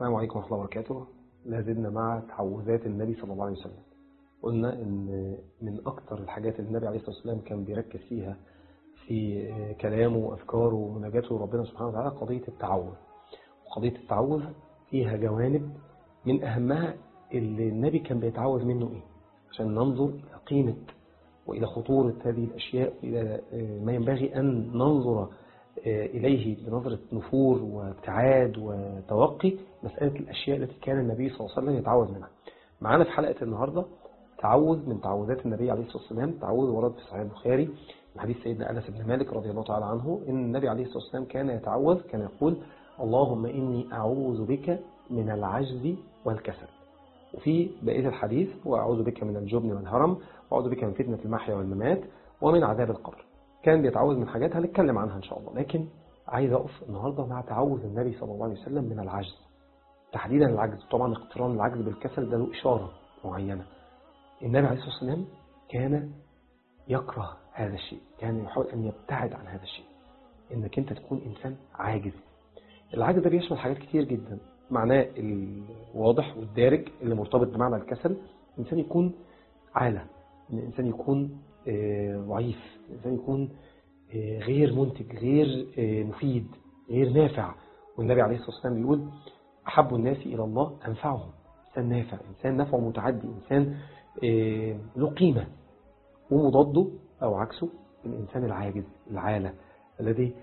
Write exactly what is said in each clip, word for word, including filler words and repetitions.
السلام عليكم ورحمة الله وبركاته. لا زلنا مع تعوذات النبي صلى الله عليه وسلم. قلنا ان من اكتر الحاجات اللي النبي عليه الصلاة والسلام كان بيركز فيها في كلامه وافكاره ومناجاته ربنا سبحانه وتعالى قضية التعوذ. وقضية التعوذ فيها جوانب من اهمها اللي النبي كان بيتعوذ منه ايه، عشان ننظر الى قيمة والى خطورة هذه الاشياء، والى ما ينبغي ان ننظر إليه بنظرة نفور وابتعاد وتوقي مسألة الأشياء التي كان النبي صلى الله عليه وسلم يتعوذ منها. معنا في حلقة النهاردة تعوذ من تعوذات النبي عليه الصلاة والسلام، تعوذ ورد في صحيح البخاري من حديث سيدنا أنس بن مالك رضي الله تعالى عنه إن النبي عليه الصلاة والسلام كان يتعوذ، كان يقول: اللهم إني أعوذ بك من العجز والكسل. وفي بقية الحديث: وأعوذ بك من الجبن والهرم، وأعوذ بك من فتنة المحيا والممات، ومن عذاب القبر. كان بيتعوذ من حاجات هنتكلم عنها إن شاء الله، لكن عايز أقف النهاردة مع تعوذ النبي صلى الله عليه وسلم من العجز، تحديدا العجز. طبعا اقتران العجز بالكسل ده له إشارة معينة. النبي عليه الصلاة والسلام كان يكره هذا الشيء، كان يحاول أن يبتعد عن هذا الشيء، إنك أنت تكون إنسان عاجز. العجز ده بيشمل حاجات كتير جدا، معناه الواضح والدارج اللي مرتبط بمعنى الكسل: الإنسان يكون عالة، الإنسان يكون ضعيف، الإنسان يكون غير منتج، غير مفيد، غير نافع. والنبي عليه الصلاة والسلام بيقول: أحب الناس إلى الله أنفعهم. إنسان نافع، إنسان نفعه متعدي، إنسان له قيمة. ومضاده أو عكسه الإنسان العاجز العالة، الذي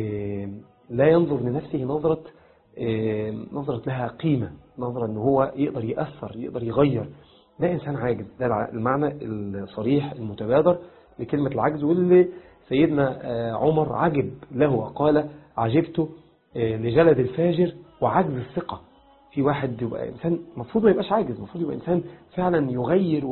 لا ينظر لنفسه نظرة نظرة لها قيمة، نظرة أنه هو يقدر يأثر، يقدر يغير. ده إنسان عاجز، ده المعنى الصريح المتبادر لكلمة العجز، واللي سيدنا عمر عجب له وقال: عجبت لجلد الفاجر وعجز الثقة. في واحد يبقى إنسان مفروض ما يبقاش عاجز، مفروض يبقى إنسان فعلا يغير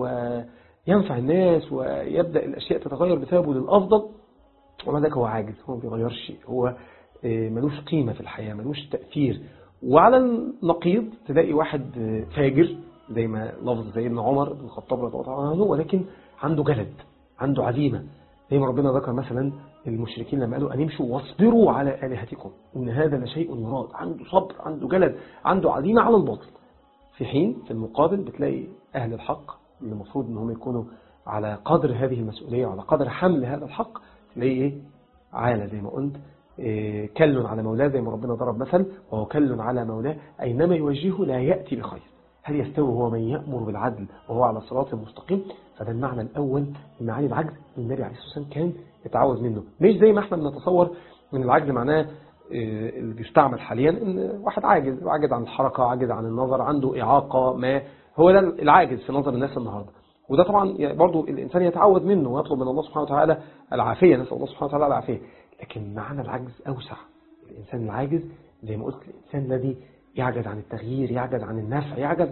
وينفع الناس ويبدأ الأشياء تتغير بسببه للأفضل، وما ذاك هو عاجز، هو ما بيغيرش شيء، هو ملوش قيمة في الحياة، ملوش تأثير. وعلى النقيض تلاقي واحد فاجر زي ما لفظ سيدنا عمر بن الخطاب رضي الله عنه، ولكن عنده جلد، عنده عزيمة. زي ما ربنا ذكر مثلا المشركين لما قالوا: أن امشوا واصبروا على آلهتكم إن هذا لشيء يراد. عنده صبر، عنده جلد، عنده عزيمة على الباطل. في حين في المقابل بتلاقي أهل الحق اللي المفروض أنهم يكونوا على قدر هذه المسؤولية وعلى قدر حمل هذا الحق، تلاقي إيه؟ عالة زي ما قلت، إيه؟ كل على مولاه، زي ما ربنا ضرب مثل: وهو كل على مولاه أينما يوجهه لا يأتي بخير. هل يستوي هو من يأمر بالعدل وهو على صراط مستقيم؟ فده المعنى الأول من معاني العجز النبي عليه الصلاة والسلام كان يتعوذ منه. مش زي ما احنا بنتصور من العجز معناه اللي بيستعمل حاليا ان واحد عاجز، عاجز عن الحركة، عاجز عن النظر، عنده إعاقة ما، هو ده العاجز في نظر الناس النهاردة. وده طبعا برضو الإنسان يتعوذ منه ويطلب من الله سبحانه وتعالى العافية، نسأل الله سبحانه وتعالى العافية. لكن معنى العجز أوسع. الإنسان العاجز زي ما قلت الإنسان الذي يعجز عن التغيير، يعجز عن النفع، يعجز.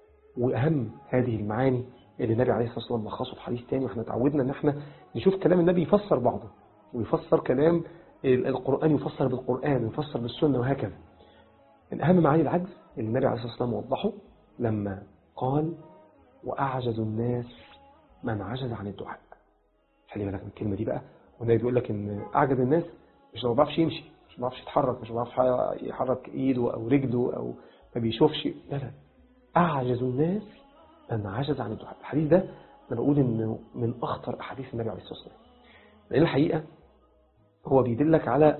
وأهم هذه المعاني اللي النبي عليه الصلاة والسلام لخصه في حديث تاني، واحنا تعودنا ان احنا نشوف كلام النبي يفسر بعضه، ويفسر كلام القرآن يفسر بالقرآن، ويفسر بالسنة، وهكذا. من أهم معاني العجز اللي النبي عليه الصلاة والسلام وضحه لما قال: وأعجز الناس من عجز عن الدعاء. خلي بالك من الكلمة دي بقى. والنبي بيقول لك ان أعجز الناس مش ما بيعرفش يمشي، مش ما بيعرفش يتحرك، مش ما بيعرفش يحرك ايده او رجله او ما بيشوفش، لا لا، أعجز الناس من عجز عن الدعاء. الحديث ده أنا بقول إنه من أخطر أحاديث النبي عليه الصلاة والسلام، لأن الحقيقة هو بيدلك على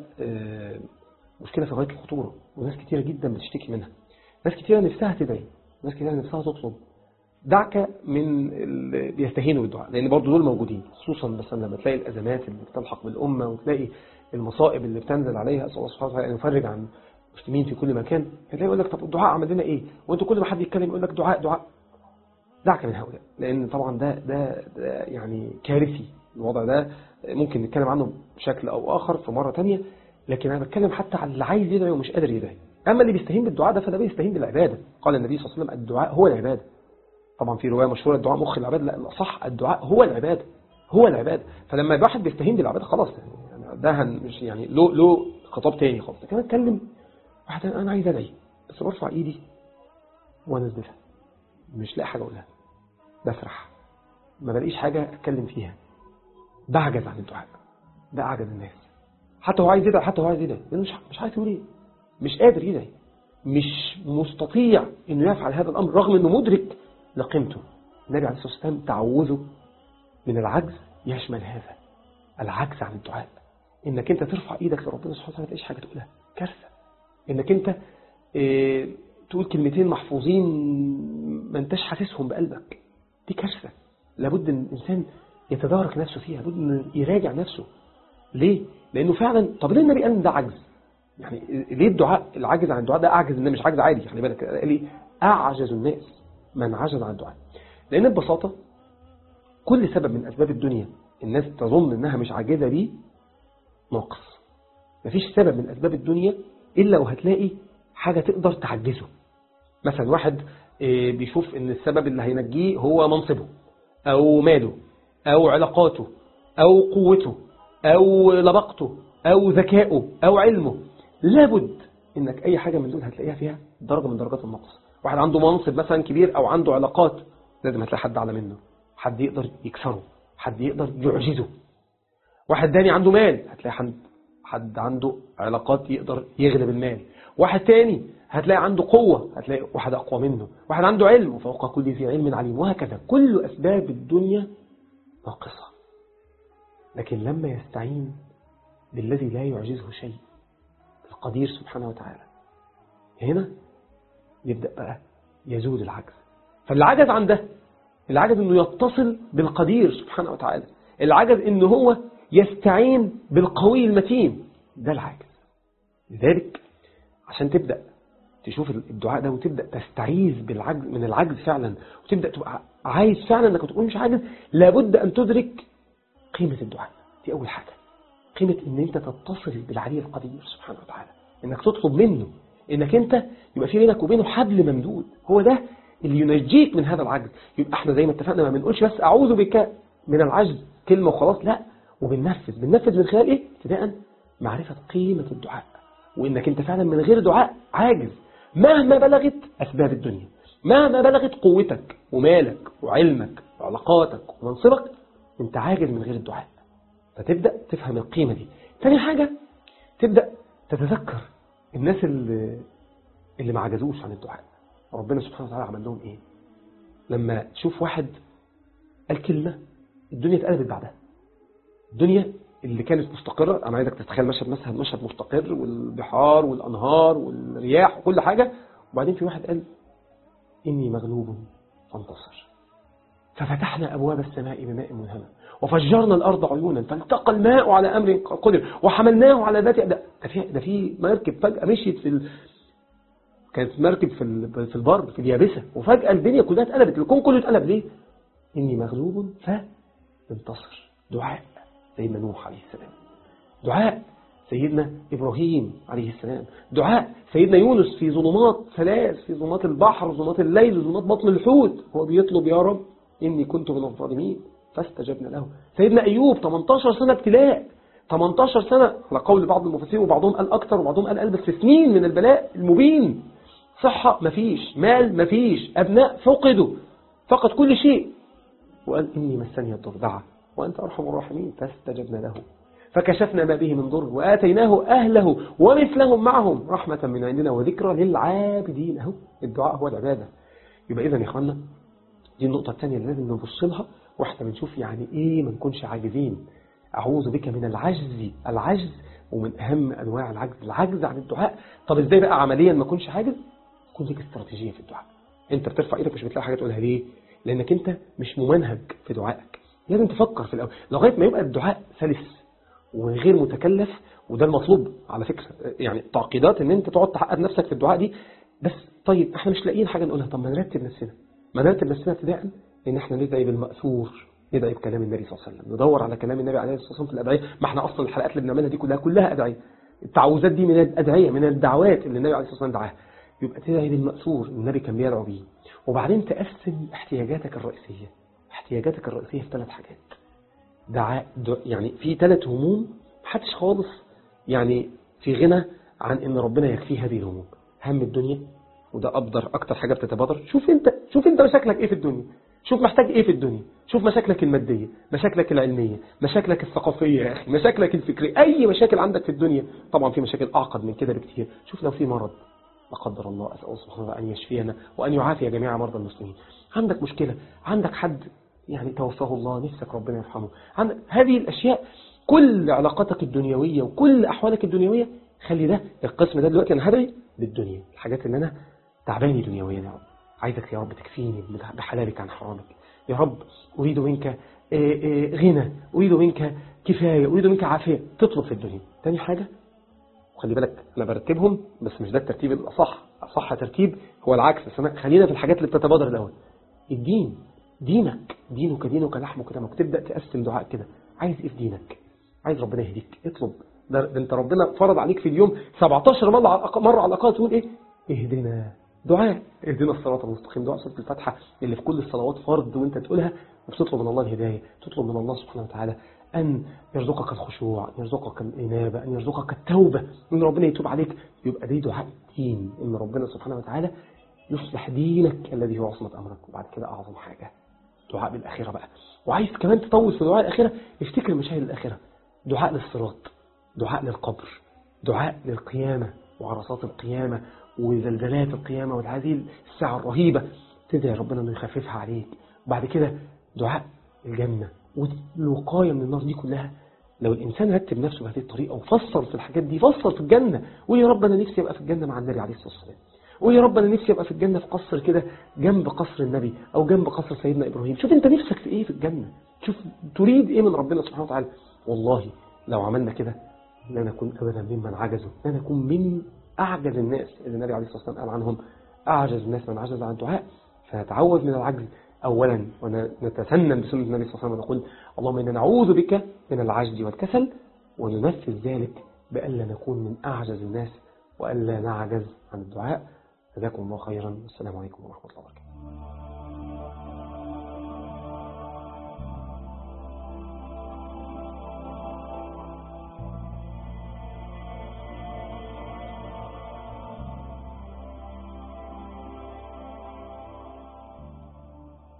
مشكلة في غاية الخطورة، وناس كتيرة جدا بتشتكي منها. ناس كتيرة نفسها تدعي، ناس كتيرة نفسها تطلب. دعك من اللي بيستهينوا بالدعاء، لأن برضو دول موجودين، خصوصا مثلا لما تلاقي الأزمات اللي بتلحق بالأمة، وتلاقي المصائب اللي بتنزل عليها، أسأل الله سبحانه وتعالى أن يفرج عن المسلمين في كل مكان. هتلاقي يقول لك: طب الدعاء عمل لنا إيه؟ وأنتوا كل ما حد يتكلم يقول لك دعاء دعاء. دعك من هؤلاء، لأن طبعا ده, ده, ده يعني كارثي. الوضع ده ممكن نتكلم عنه بشكل أو آخر في مرة تانية، لكن أنا بتكلم حتى على اللي عايز يدعي ومش قادر يدعي. أما اللي بيستهين بالدعاء ده فده بيستهين بالعبادة. قال النبي صلى الله عليه وسلم: الدعاء هو العبادة. طبعا في رواية مشهورة: الدعاء مخ العبادة. لا، صح، الدعاء هو العبادة، هو العبادة. فلما الواحد بيستهين بالعبادة خلاص، يعني ده مش يعني له له خطاب تاني خالص. لكن أنا أتكلم واحد أنا عايز أدعي، بس برفع إيدي وأنزلها، مش لاقي حاجة أقولها، بسرح، ما بلاقيش حاجة أتكلم فيها، بعجز عن الدعاء. ده أعجز الناس. حتى هو عايز يدعي، حتى هو عايز يدعي، لأنه مش مش عايز يقول إيه، مش قادر يدعي. مش مستطيع انه يفعل هذا الامر رغم انه مدرك لقيمته. النبي عليه الصلاة والسلام تعوذه من العجز يشمل هذا العجز عن الدعاء. انك انت ترفع ايدك لربنا سبحانه وتعالى تلاقيش حاجة تقولها، كارثة. انك انت اه تقول كلمتين محفوظين ما انتش حاسسهم بقلبك، دي كارثة. لابد ان الانسان يتدارك نفسه فيها، لابد انه يراجع نفسه. ليه؟ لانه فعلا طب ليه النبي قال ده عجز؟ يعني ليه الدعاء العجز عن الدعاء ده اعجز؟ انه مش عجز عادي، خلي بالك قال لي اعجز الناس من عجز عن الدعاء. لان ببساطة كل سبب من اسباب الدنيا الناس تظن انها مش عاجزة بيه ناقص. مفيش سبب من اسباب الدنيا الا وهتلاقي حاجة تقدر تعجزه. مثلا واحد بيشوف ان السبب اللي هينجيه هو منصبه او ماله او علاقاته او قوته او لبقته او ذكائه او علمه. لابد انك اي حاجة من دول هتلاقيها فيها درجة من درجات النقص. واحد عنده منصب مثلا كبير او عنده علاقات، لازم هتلاقي حد اعلى منه، حد يقدر يكسره، حد يقدر يعجزه. واحد تاني عنده مال، هتلاقي حد حد عنده علاقات يقدر يغلب المال. واحد تاني هتلاقي عنده قوة، هتلاقي واحد أقوى منه. واحد عنده علم، وفوق كل ذي علم عليم. وهكذا كل أسباب الدنيا ناقصة. لكن لما يستعين بالذي لا يعجزه شيء، القدير سبحانه وتعالى، هنا يبدأ بقى يزول العجز. فالعجز عن ده، العجز انه يتصل بالقدير سبحانه وتعالى، العجز انه هو يستعين بالقوي المتين، ده العجز. لذلك عشان تبدأ تشوف الدعاء ده وتبدأ تستعيذ بالعجز من العجز فعلا، وتبدأ تبقى عايز فعلا انك تقول مش عاجز، لابد ان تدرك قيمة الدعاء. دي اول حاجة، قيمة ان انت تتصل بالعلي القدير سبحانه وتعالى، انك تطلب منه، انك انت يبقى في بينك وبينه حبل ممدود. هو ده اللي ينجيك من هذا العجز. يبقى احنا زي ما اتفقنا ما بنقولش بس اعوذ بك من العجز كلمة وخلاص، لا، وبننفذ بننفذ من خلال ايه؟ ابتداء معرفة قيمة الدعاء، وانك انت فعلا من غير دعاء عاجز مهما بلغت اسباب الدنيا، مهما بلغت قوتك ومالك وعلمك وعلاقاتك ومنصبك، انت عاجز من غير الدعاء. فتبدأ تفهم القيمة دي. ثاني حاجة، تبدأ تتذكر الناس اللي, اللي ما عجزوش عن الدعاء، ربنا سبحانه وتعالى عمل لهم ايه. لما تشوف واحد قال كلمة الدنيا اتقلبت بعدها، الدنيا اللي كانت مستقرة، أنا عايزك تتخيل مشهد مثلا مشهد مستقر والبحار والأنهار والرياح وكل حاجة، وبعدين في واحد قال إني مغلوب فانتصر، ففتحنا أبواب السماء بماء منهمر وفجرنا الأرض عيونا فالتقى الماء على أمر قدر وحملناه على ذات. ده في ده في مركب فجأة مشيت في ال... كانت مركب في في البر في اليابسة، وفجأة الدنيا كلها اتقلبت، الكون كله اتقلب. ليه؟ إني مغلوب فانتصر. دعاء سيدنا نوح عليه السلام، دعاء سيدنا إبراهيم عليه السلام، دعاء سيدنا يونس في ظلمات ثلاث، في ظلمات البحر وظلمات الليل وظلمات بطن الحوت، هو بيطلب يا رب إني كنت من الظالمين فاستجبنا له. سيدنا أيوب ثمانية عشر سنة ابتلاء، ثمانية عشر سنة على قول بعض المفسرين، وبعضهم قال أكتر وبعضهم قال ألبس في سنين من البلاء المبين. صحة مفيش، مال مفيش، أبناء فقدوا، فقد كل شيء، وقال إني مسني الضر دعا وأنت أرحم الراحمين فاستجبنا له فكشفنا ما به من ضر وآتيناه أهله ومثلهم معهم رحمة من عندنا وذكرى للعابدين. اهو الدعاء هو العبادة. يبقى إذن يا إخوانا دي النقطة الثانية اللي لازم نبص لها واحنا بنشوف يعني إيه ما نكونش عاجزين. أعوذ بك من العجز، العجز ومن أهم أنواع العجز العجز عن الدعاء. طب إزاي بقى عمليا ما كونش عاجز؟ يكون لك استراتيجية في الدعاء. أنت بترفع إيدك مش بتلاقي حاجة تقولها. ليه؟ لأنك أنت مش ممنهج في دعائك. لازم تفكر في الأول لغاية ما يبقى الدعاء سلس وغير متكلف، وده المطلوب على فكرة. يعني تعقيدات ان انت تقعد تحقق نفسك في الدعاء دي بس. طيب احنا مش لاقيين حاجة نقولها، طب ما نرتب نفسنا ما نرتب نفسنا ابتداء ان احنا ندعي بالمأثور، ندعي بكلام النبي صلى الله عليه وسلم، ندور على كلام النبي عليه الصلاة والسلام في الأدعية. ما احنا اصلا الحلقات اللي بنعملها دي كلها كلها أدعية، التعوذات دي من الأدعية، من الدعوات اللي النبي عليه الصلاة والسلام دعاها. يبقى تدعي بالمأثور النبي كان بيدعو بيه، وبعدين تقسم احتياجاتك الرئيسية. احتياجاتك الرئيسية في ثلاث حاجات. دعاء يعني في ثلاث هموم محدش خالص يعني في غنى عن ان ربنا يكفيه هذه الهموم. هم الدنيا، وده ابدر اكتر حاجة بتتبادر. شوف انت شوف انت مشاكلك ايه في الدنيا، شوف محتاج ايه في الدنيا، شوف مشاكلك المادية، مشاكلك العلمية، مشاكلك الثقافية يا اخي، مشاكلك الفكرية، اي مشاكل عندك في الدنيا. طبعا في مشاكل اعقد من كده بكتير. شوف لو في مرض لا قدر الله، أسأل الله سبحانه وتعالى أن يشفينا وأن يعافي جميع مرضى المسلمين. عندك مشكلة، عندك حد يعني توفاه الله، نفسك ربنا يرحمه، عندك هذه الأشياء، كل علاقاتك الدنيوية وكل أحوالك الدنيوية، خلي ده القسم ده دلوقتي أنا هدعي للدنيا، الحاجات اللي أنا تعباني دنيويا يا رب، عايزك يا رب تكفيني بحلالك عن حرامك يا رب، أريد منك غنى، أريد منك كفاية، أريد منك عافية، تطلب في الدنيا. تاني حاجة، وخلي بالك أنا برتبهم بس مش ده الترتيب الأصح، أصح ترتيب هو العكس، خلينا في الحاجات اللي بتتبادر الأول. الدين، دينك، دينك دينك لحمك دمك، تبدأ تقسم دعاء كده، عايز إيه في دينك؟ عايز ربنا يهديك، اطلب، ده انت ربنا فرض عليك في اليوم سبعتاشر مرة على الأقل، مرة على الأقل تقول إيه؟ اهدنا، دعاء اهدنا الصراط المستقيم، دعاء سورة الفاتحة اللي في كل الصلوات فرض، وانت تقولها وبتطلب من الله الهداية، تطلب من الله سبحانه وتعالى أن يرزقك الخشوع، أن يرزقك الإنابة، أن يرزقك التوبة، أن ربنا يتوب عليك. يبقى دي دعاء الدين، أن ربنا سبحانه وتعالى يصلح دينك الذي هو عصمة أمرك. وبعد كده أعظم حاجة دعاء بالآخرة بقى، وعايز كمان تطول في دعاء الآخرة، افتكر مشاهد الآخرة، دعاء للصراط، دعاء للقبر، دعاء للقيامة وعرصات القيامة وزلزلات القيامة وهذه الساعة الرهيبة، تدعي ربنا أنه يخففها عليك. وبعد كده دعاء الجنة والوقاية من النار. دي كلها لو الإنسان رتب نفسه بهذه الطريقة وفسر في الحاجات دي، فسر في الجنة، ويا رب أنا نفسي أبقى في الجنة مع النبي عليه الصلاة والسلام، ويا رب أنا نفسي أبقى في الجنة في قصر كده جنب قصر النبي أو جنب قصر سيدنا إبراهيم. شوف أنت نفسك في إيه في الجنة، شوف تريد إيه من ربنا سبحانه وتعالى. والله لو عملنا كده لا نكون أبدا ممن عجزوا، لا نكون من أعجز الناس اللي النبي عليه الصلاة والسلام قال عنهم أعجز الناس من عجز عن الدعاء. فنتعوذ من العجز أولا، ونتسنن بسنة النبي صلى الله عليه وسلم ونقول اللهم إنا نعوذ بك من العجز والكسل، وننفذ ذلك بألا نكون من أعجز الناس وألا نعجز عن الدعاء. جزاكم الله خيرا، والسلام عليكم ورحمة الله وبركاته.